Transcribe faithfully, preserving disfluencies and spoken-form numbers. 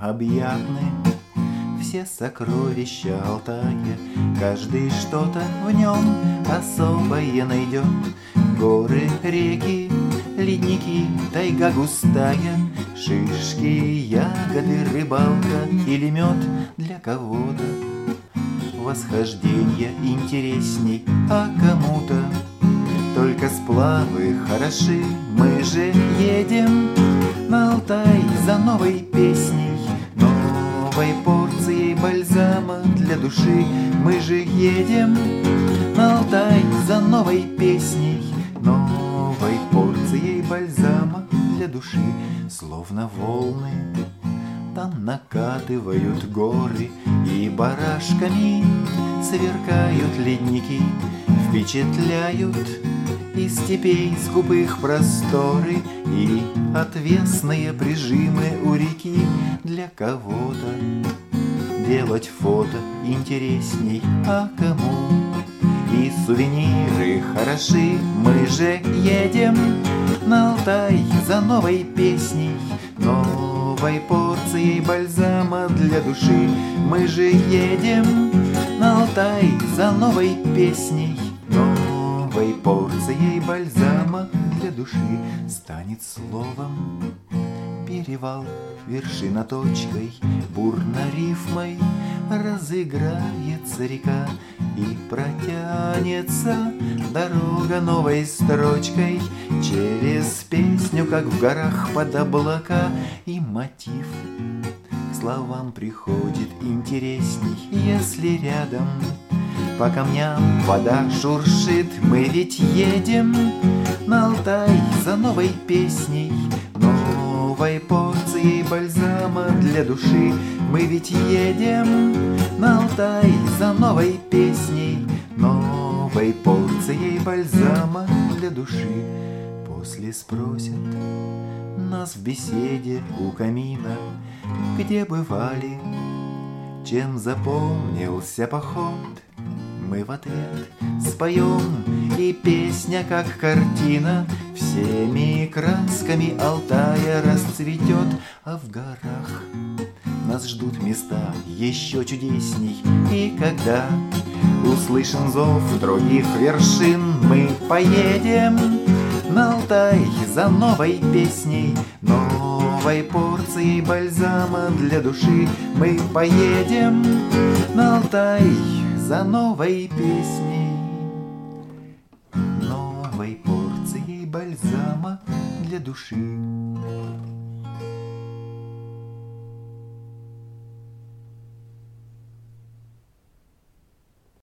необъятны все сокровища Алтая, каждый что-то в нем особое найдет. Горы, реки, ледники, тайга густая, шишки, ягоды, рыбалка или мед для кого-то. Восхождение интересней, а кому-то только сплавы хороши. Мы же едем на Алтай за новой песней, новой порцией бальзама для души. Мы же едем на Алтай за новой песней, новой порцией бальзама для души. Словно волны там накатывают горы, и барашками сверкают ледники, впечатляют из степей скупых просторы и отвесные прижимы у реки. Для кого-то делать фото интересней, а кому и сувениры хороши. Мы же едем на Алтай за новой песней, новой порцией бальзама для души. Мы же едем на Алтай за новой песней, новой порцией бальзама для души. Станет словом перевал, вершина точкой, бурно рифмой разыграется река, и протянется дорога новой строчкой через песню, как в горах под облака. И мотив к словам приходит интересней, если рядом по камням вода шуршит. Мы ведь едем на Алтай за новой песней, новой порцией бальзама для души. Мы ведь едем на Алтай за новой песней, новой порцией бальзама для души. После спросят нас в беседе у камина, где бывали, чем запомнился поход. Мы в ответ споем, и песня, как картина, всеми красками Алтая расцветет. А в горах нас ждут места еще чудесней, и когда услышим зов других вершин, мы поедем на Алтай за новой песней, новой порцией бальзама для души. Мы поедем на Алтай за новой песней, новой порцией бальзама для души.